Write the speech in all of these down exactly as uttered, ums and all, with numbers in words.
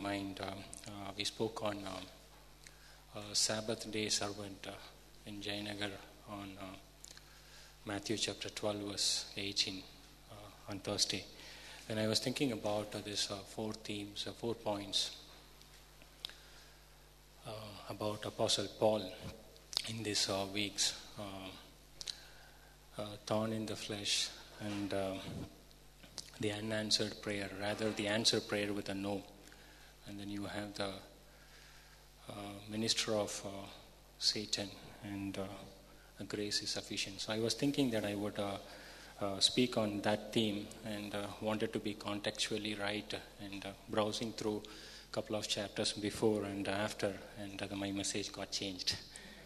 mind. Um, uh, we spoke on um, uh, Sabbath day servant uh, in Jayanagar on uh, Matthew chapter twelve, verse eighteen uh, on Thursday. And I was thinking about uh, this uh, four themes, uh, four points uh, about Apostle Paul in these uh, weeks. Uh, uh, thorn in the flesh and uh, the unanswered prayer, rather the answered prayer with a no. And then you have the uh, minister of uh, Satan, and uh, grace is sufficient. So I was thinking that I would uh, uh, speak on that theme, and uh, wanted to be contextually right, and uh, browsing through a couple of chapters before and after, and uh, my message got changed.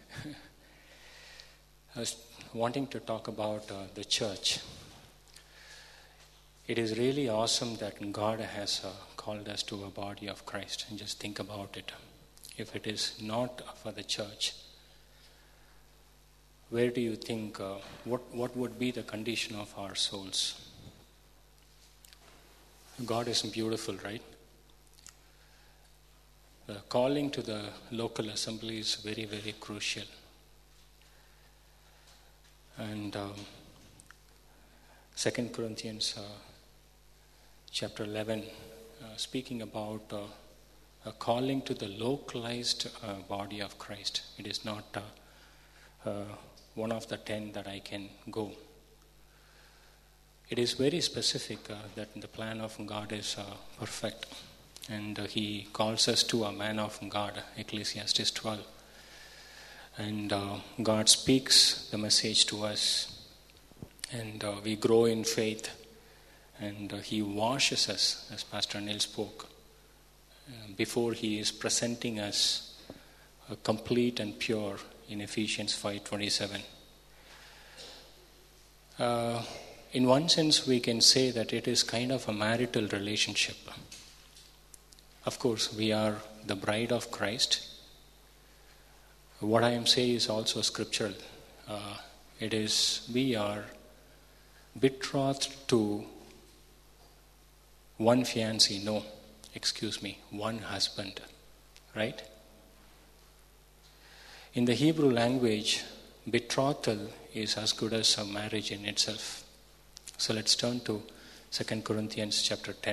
I was wanting to talk about uh, the church. It is really awesome that God has uh, called us to a body of Christ. And just think about it. If it is not for the church, where do you think, uh, what, what would be the condition of our souls? God is beautiful, right? The calling to the local assembly is very, very crucial. And um, Second Corinthians uh, chapter eleven, uh, speaking about uh, a calling to the localized uh, body of Christ. It is not uh, uh, one of the ten that I can go. It is very specific uh, that the plan of God is uh, perfect. And uh, he calls us to a man of God, Ecclesiastes twelve. And uh, God speaks the message to us. And uh, we grow in faith. And uh, he washes us, as Pastor Neil spoke, uh, before he is presenting us uh, complete and pure in Ephesians five twenty-seven. Uh, in one sense, we can say that it is kind of a marital relationship. Of course, we are the bride of Christ. What I am saying is also scriptural. Uh, it is, we are betrothed to one fiancé, no, excuse me, one husband, right? In the Hebrew language, betrothal is as good as a marriage in itself. So let's turn to Second Corinthians chapter ten.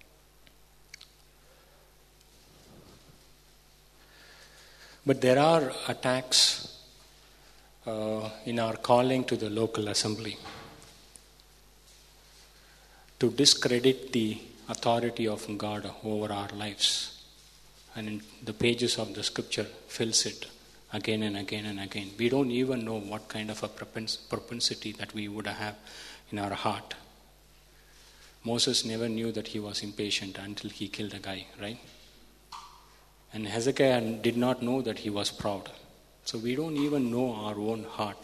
But there are attacks uh, in our calling to the local assembly to discredit the authority of God over our lives. And in the pages of the scripture fills it again and again and again. We don't even know what kind of a propensity that we would have in our heart. Moses never knew that he was impatient until he killed a guy, right? And Hezekiah did not know that he was proud. So we don't even know our own heart.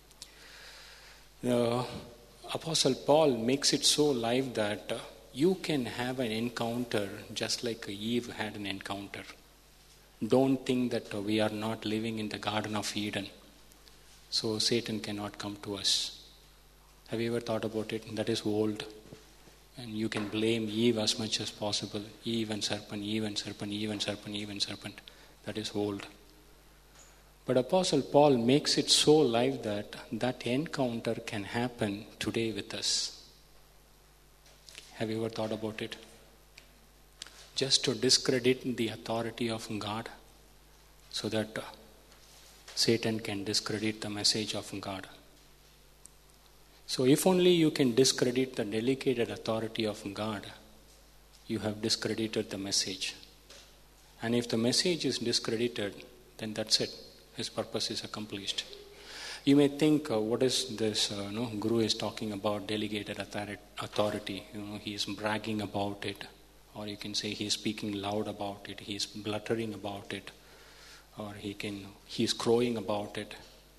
The Apostle Paul makes it so live that uh, you can have an encounter just like Eve had an encounter. Don't think that uh, we are not living in the Garden of Eden, so Satan cannot come to us. Have you ever thought about it? That is old. And you can blame Eve as much as possible. Eve and serpent, Eve and serpent, Eve and serpent, Eve and serpent. That is old. But Apostle Paul makes it so live that that encounter can happen today with us. Have you ever thought about it? Just to discredit the authority of God so that uh, Satan can discredit the message of God. So if only you can discredit the delegated authority of God, you have discredited the message. And if the message is discredited, then that's it. His purpose is accomplished. You may think, uh, what is this, uh, no, Guru is talking about delegated authority. You know, he is bragging about it. Or you can say he is speaking loud about it. He is bluttering about it. Or he can, he is crowing about it.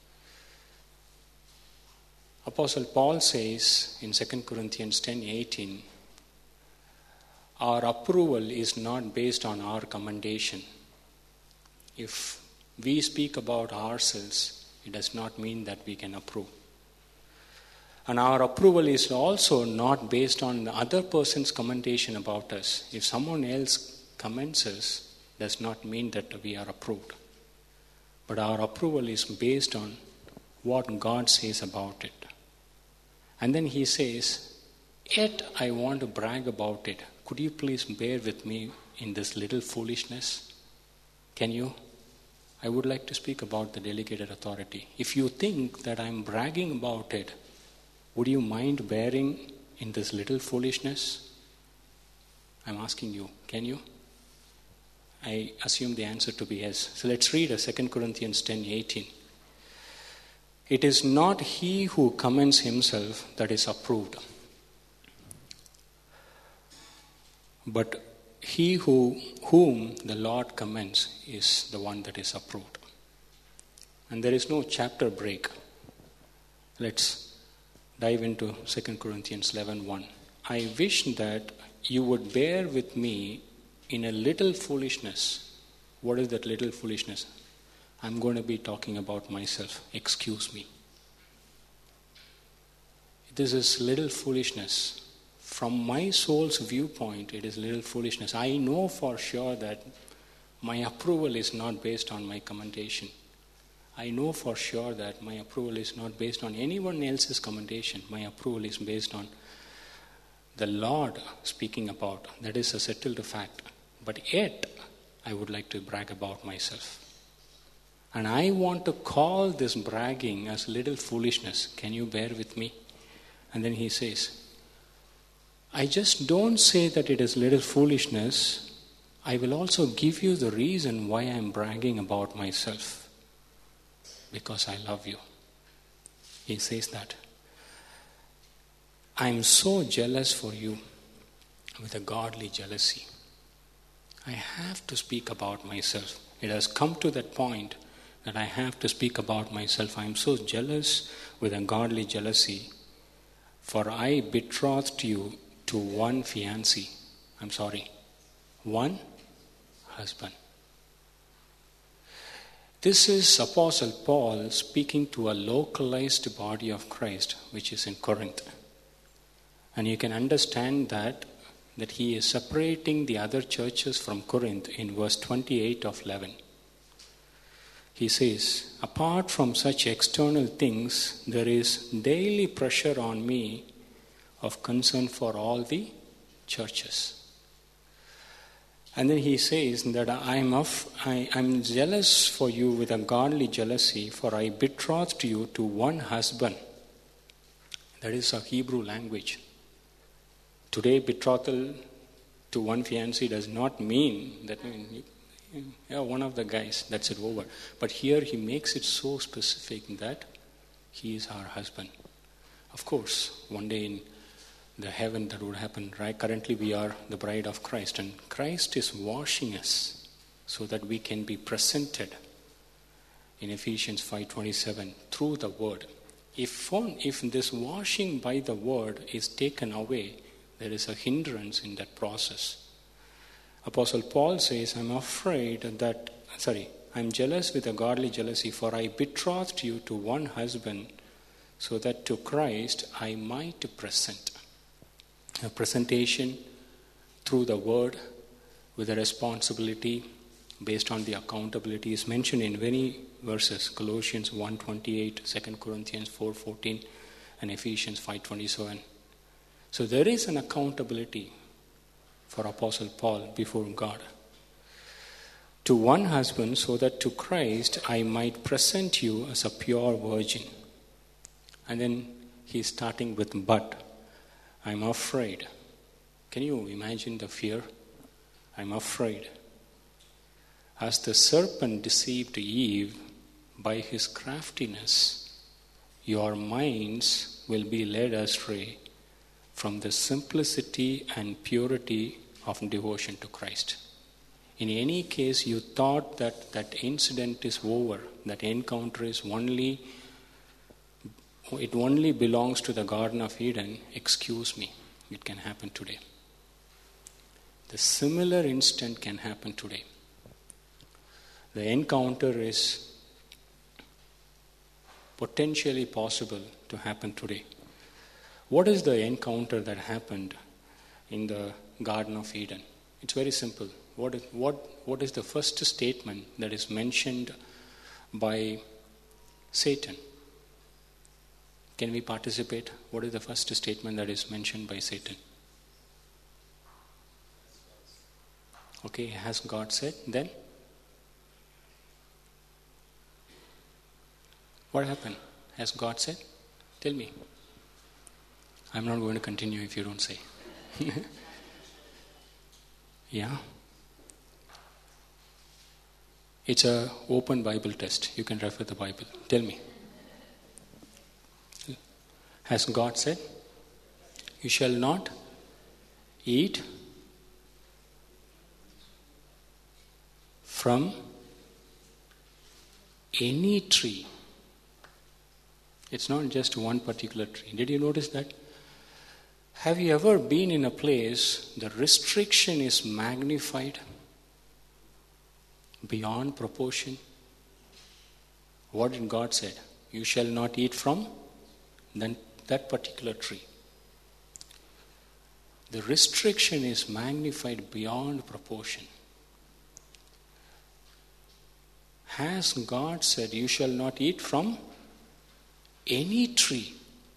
Apostle Paul says in Second Corinthians ten eighteen, our approval is not based on our commendation. If we speak about ourselves, it does not mean that we can approve. And our approval is also not based on the other person's commendation about us. If someone else commences does not mean that we are approved. But our approval is based on what God says about it. And then he says, yet I want to brag about it. Could you please bear with me in this little foolishness? Can you? I would like to speak about the delegated authority. If you think that I'm bragging about it, would you mind bearing in this little foolishness? I'm asking you, can you? I assume the answer to be yes. So let's read Second Corinthians ten eighteen. It is not he who commends himself that is approved, but he who whom the Lord commends is the one that is approved. And there is no chapter break. Let's dive into Second Corinthians eleven one. I wish that you would bear with me in a little foolishness. What is that little foolishness? I'm going to be talking about myself. Excuse me. This is little foolishness. From my soul's viewpoint, it is little foolishness. I know for sure that my approval is not based on my commendation. I know for sure that my approval is not based on anyone else's commendation. My approval is based on the Lord speaking about. That is a settled fact. But yet, I would like to brag about myself. And I want to call this bragging as little foolishness. Can you bear with me? And then he says, I just don't say that it is little foolishness. I will also give you the reason why I am bragging about myself. Because I love you. He says that. I am so jealous for you with a godly jealousy. I have to speak about myself. It has come to that point that I have to speak about myself. I am so jealous with a godly jealousy. For I betrothed you to one fiancé. I'm sorry, one husband. This is Apostle Paul speaking to a localized body of Christ, which is in Corinth. And you can understand that, that he is separating the other churches from Corinth in verse twenty-eight of eleven. He says, apart from such external things, there is daily pressure on me of concern for all the churches. And then he says that I am of, I am jealous for you with a godly jealousy, for I betrothed you to one husband. That is a Hebrew language. Today, betrothal to one fiancé does not mean that yeah, one of the guys, that's it, over. But here he makes it so specific that he is our husband. Of course, one day in the heaven that would happen, right? Currently we are the bride of Christ, and Christ is washing us so that we can be presented in Ephesians five twenty-seven through the word. If, one, if this washing by the word is taken away, there is a hindrance in that process. Apostle Paul says, I'm afraid that, sorry, I'm jealous with a godly jealousy, for I betrothed you to one husband, so that to Christ I might present. A presentation through the word with a responsibility based on the accountability is mentioned in many verses. Colossians one twenty-eight, Second Corinthians four fourteen, and Ephesians five twenty-seven. So there is an accountability for Apostle Paul before God. To one husband, so that to Christ I might present you as a pure virgin. And then he's starting with but. I'm afraid. Can you imagine the fear? I'm afraid. As the serpent deceived Eve by his craftiness, your minds will be led astray from the simplicity and purity of devotion to Christ. In any case, you thought that that incident is over, that encounter is only, it only belongs to the Garden of Eden. Excuse me, it can happen today. The similar instant can happen today. The encounter is potentially possible to happen today. What is the encounter that happened in the Garden of Eden? It's very simple. What is, what, what is the first statement that is mentioned by Satan? Can we participate? What is the first statement that is mentioned by Satan? Okay, has God said? Then? What happened? Has God said? Tell me. I'm not going to continue if you don't say. Yeah. It's a open Bible test. You can refer the Bible. Tell me. Has God said, you shall not eat from any tree? It's not just one particular tree. Did you notice that? Have you ever been in a place the restriction is magnified beyond proportion? What did God say? You shall not eat from then that particular tree. The restriction is magnified beyond proportion. Has God said, you shall not eat from any tree?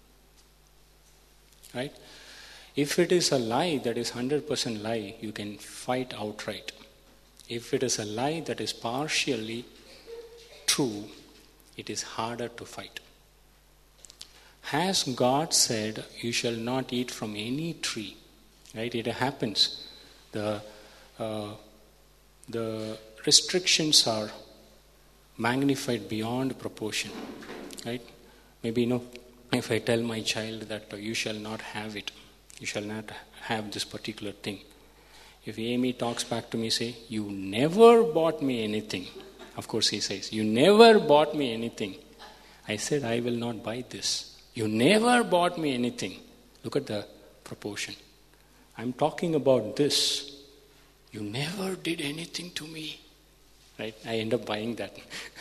Right? If it is a lie that is one hundred percent lie, you can fight outright. If it is a lie that is partially true, it is harder to fight. Has God said, you shall not eat from any tree? Right? It happens. The, uh, the restrictions are magnified beyond proportion. Right? Maybe, you know, if I tell my child that uh, you shall not have it, you shall not have this particular thing. If Amy talks back to me, say, you never bought me anything. Of course he says, you never bought me anything. I said, I will not buy this. You never bought me anything. Look at the proportion. I'm talking about this. You never did anything to me. Right? I end up buying that.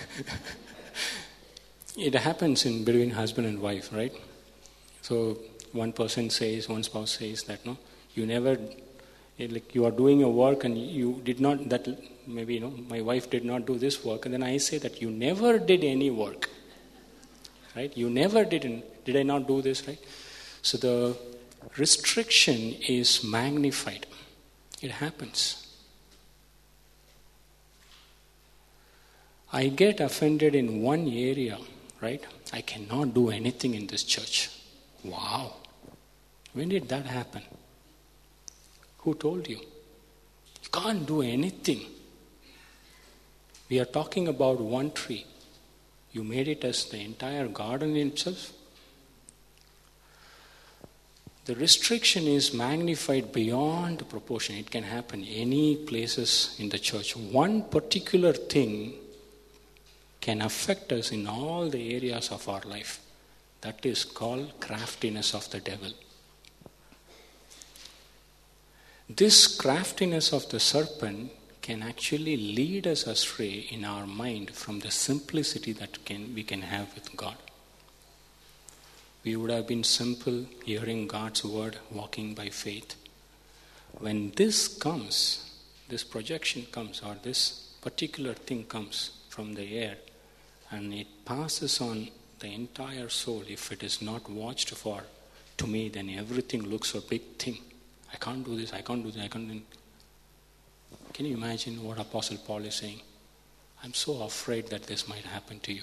It happens in between husband and wife, right? So one person says, one spouse says that, no, you never, like you are doing your work and you did not, that maybe, you know, my wife did not do this work. And then I say that you never did any work. Right? You never did, did I not do this, right? So the restriction is magnified. It happens. I get offended in one area, right? I cannot do anything in this church. Wow. When did that happen? Who told you? You can't do anything. We are talking about one tree. You made it as the entire garden itself. The restriction is magnified beyond proportion. It can happen any places in the church. One particular thing can affect us in all the areas of our life. That is called craftiness of the devil. This craftiness of the serpent can actually lead us astray in our mind from the simplicity that can, we can have with God. We would have been simple, hearing God's word, walking by faith. When this comes, this projection comes, or this particular thing comes from the air, and it passes on the entire soul, if it is not watched for, to me, then everything looks a big thing. I can't do this, I can't do that, I can't do. Can you imagine what Apostle Paul is saying? I'm so afraid that this might happen to you.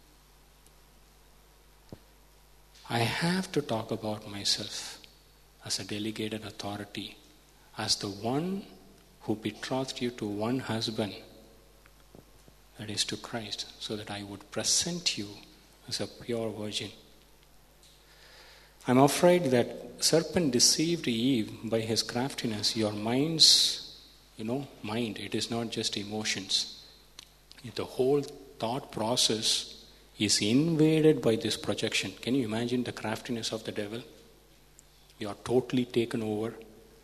I have to talk about myself as a delegated authority, as the one who betrothed you to one husband, that is to Christ, so that I would present you as a pure virgin. I'm afraid that serpent deceived Eve by his craftiness. Your mind's, you know, mind, it is not just emotions. The whole thought process is invaded by this projection. Can you imagine the craftiness of the devil? You are totally taken over.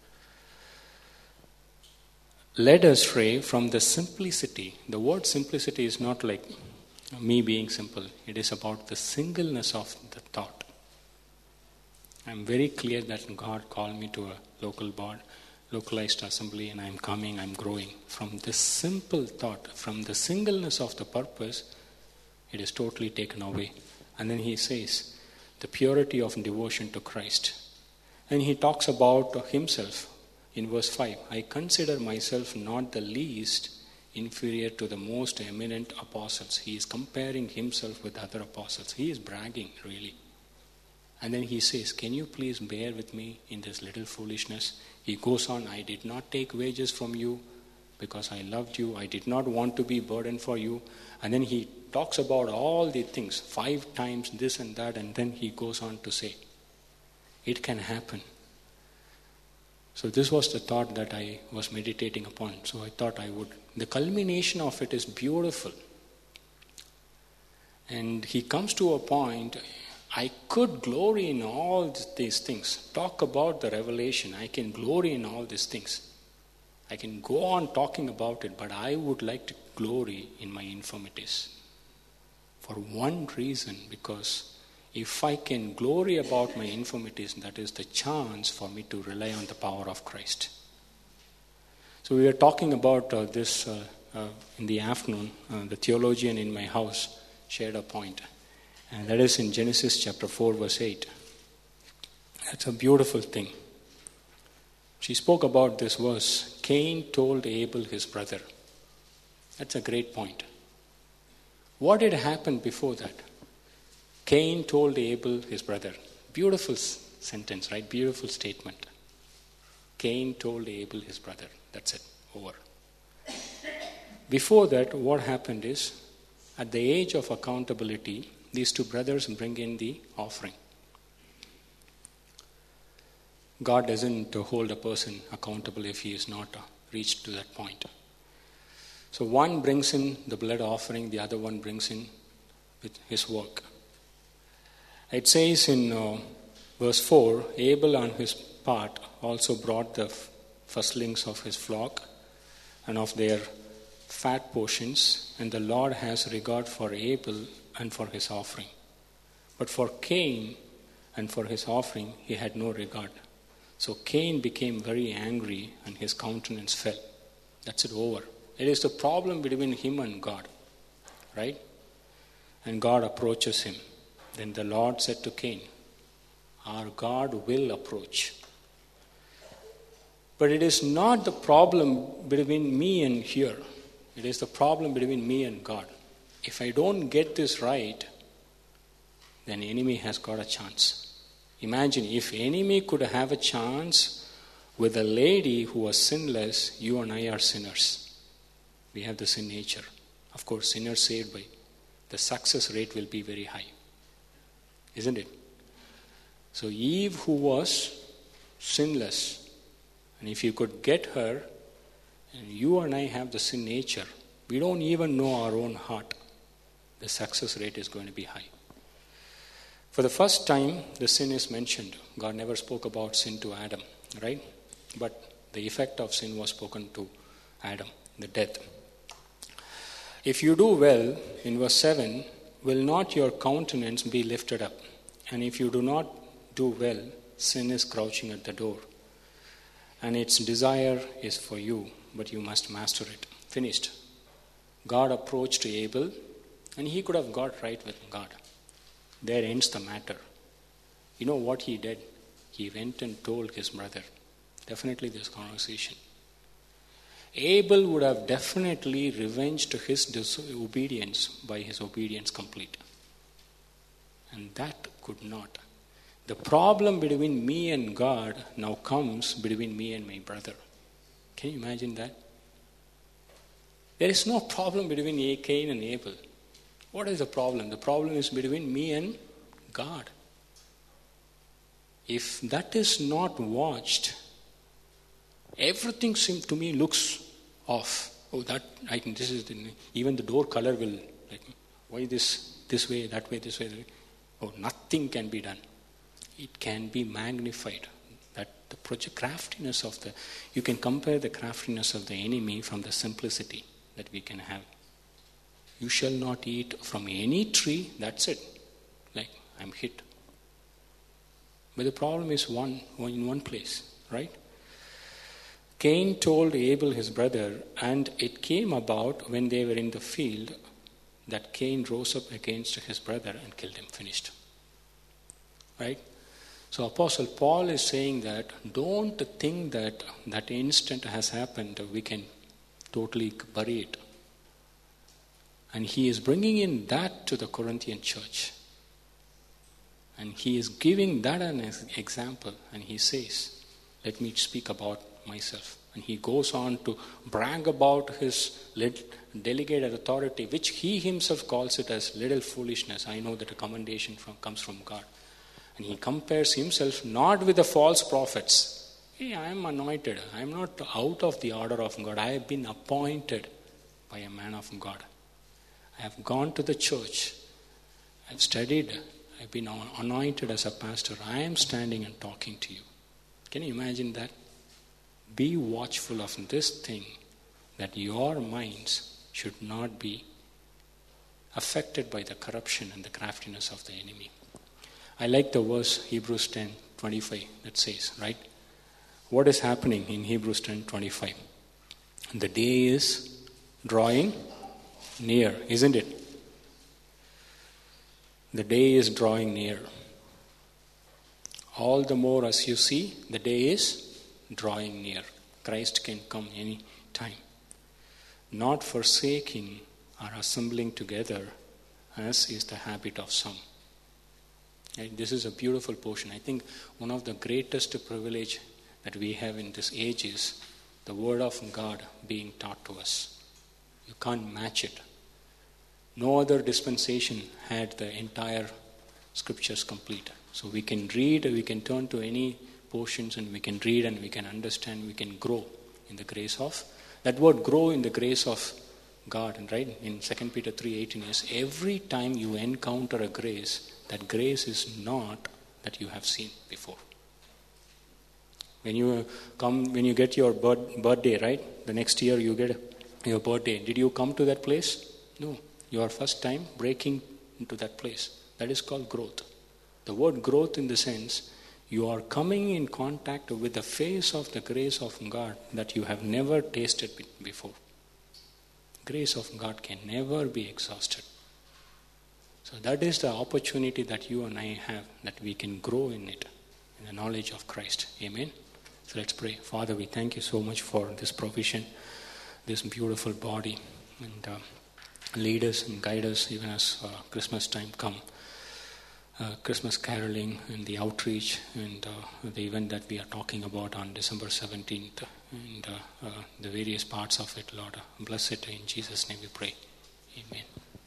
Led astray from the simplicity. The word simplicity is not like me being simple. It is about the singleness of the thought. I'm very clear that God called me to a local board, localized assembly and I'm coming, I'm growing. From this simple thought, from the singleness of the purpose, it is totally taken away. And then he says, the purity of devotion to Christ. And he talks about himself in verse five. I consider myself not the least inferior to the most eminent apostles. He is comparing himself with other apostles. He is bragging, really. And then he says, can you please bear with me in this little foolishness? He goes on, I did not take wages from you because I loved you. I did not want to be burden for you. And then he talks about all the things, five times this and that, and then he goes on to say, it can happen. So this was the thought that I was meditating upon. So I thought I would, the culmination of it is beautiful. And he comes to a point, I could glory in all these things. Talk about the revelation. I can glory in all these things. I can go on talking about it, but I would like to glory in my infirmities. For one reason, because if I can glory about my infirmities, that is the chance for me to rely on the power of Christ. So we were talking about uh, this uh, uh, in the afternoon. Uh, the theologian in my house shared a point. And that is in Genesis chapter four, verse eight. That's a beautiful thing. She spoke about this verse. Cain told Abel his brother. That's a great point. What had happened before that? Cain told Abel his brother. Beautiful sentence, right? Beautiful statement. Cain told Abel his brother. That's it. Over. Before that, what happened is, at the age of accountability, these two brothers bring in the offering. God doesn't hold a person accountable if he is not reached to that point. So one brings in the blood offering, the other one brings in with his work. It says in uh, verse four, Abel on his part also brought the firstlings of his flock and of their fat portions, and the Lord has regard for Abel and for his offering. But for Cain and for his offering, he had no regard. So Cain became very angry and his countenance fell. That's it, over. It is the problem between him and God, right? And God approaches him. Then the Lord said to Cain, our God will approach. But it is not the problem between me and here. It is the problem between me and God. If I don't get this right, then enemy has got a chance. Imagine if enemy could have a chance with a lady who was sinless, you and I are sinners. We have the sin nature. Of course, sinners saved by. The success rate will be very high. Isn't it? So Eve, who was sinless, and if you could get her, and you and I have the sin nature, we don't even know our own heart, the success rate is going to be high. For the first time, the sin is mentioned. God never spoke about sin to Adam, right? But the effect of sin was spoken to Adam, the death. If you do well, in verse seven, will not your countenance be lifted up? And if you do not do well, sin is crouching at the door. And its desire is for you, but you must master it. Finished. God approached Abel, and he could have got right with God. There ends the matter. You know what he did? He went and told his brother. Definitely this conversation. Abel would have definitely revenged his disobedience by his obedience complete. And that could not. The problem between me and God now comes between me and my brother. Can you imagine that? There is no problem between Cain and Abel. What is the problem? The problem is between me and God. If that is not watched, everything seems to me looks off. Oh, that I think this is the, even the door color will like why this this way, that way, this way. That way. Oh, nothing can be done. It can be magnified. That the project craftiness of the you can compare the craftiness of the enemy from the simplicity that we can have. You shall not eat from any tree. That's it. Like I'm hit. But the problem is one, one in one place, right? Cain told Abel his brother, and it came about when they were in the field that Cain rose up against his brother and killed him. Finished. Right? So Apostle Paul is saying that don't think that that instant has happened, we can totally bury it. And he is bringing in that to the Corinthian church. And he is giving that an example. And he says, let me speak about myself. And he goes on to brag about his delegated authority, which he himself calls it as little foolishness. I know that a commendation from, comes from God. And he compares himself not with the false prophets. Hey, I am anointed. I am not out of the order of God. I have been appointed by a man of God. I have gone to the church. I have studied. I have been anointed as a pastor. I am standing and talking to you. Can you imagine that? Be watchful of this thing, that your minds should not be affected by the corruption and the craftiness of the enemy. I like the verse Hebrews ten twenty-five that says, right? What is happening in Hebrews ten twenty-five? The day is drawing near, isn't it? The day is drawing near. All the more as you see, the day is drawing near. Christ can come any time. Not forsaking or assembling together, as is the habit of some. Right? This is a beautiful portion. I think one of the greatest privilege that we have in this age is the Word of God being taught to us. You can't match it. No other dispensation had the entire scriptures complete. So we can read, we can turn to any portions and we can read and we can understand, we can grow in the grace of, that word grow in the grace of God. And right in Second Peter three eighteen is every time you encounter a grace, that grace is not that you have seen before. When you come, when you get your birth, birthday, right? The next year you get your birthday. Did you come to that place? No. Your first time breaking into that place. That is called growth. The word growth in the sense, you are coming in contact with the face of the grace of God that you have never tasted before. Grace of God can never be exhausted. So that is the opportunity that you and I have, that we can grow in it, in the knowledge of Christ. Amen. So let's pray. Father, we thank you so much for this provision, this beautiful body, and uh, lead us and guide us even as uh, Christmas time come. Uh, Christmas caroling and the outreach and uh, the event that we are talking about on December seventeenth and uh, uh, the various parts of it, Lord. Bless it in Jesus' name we pray. Amen.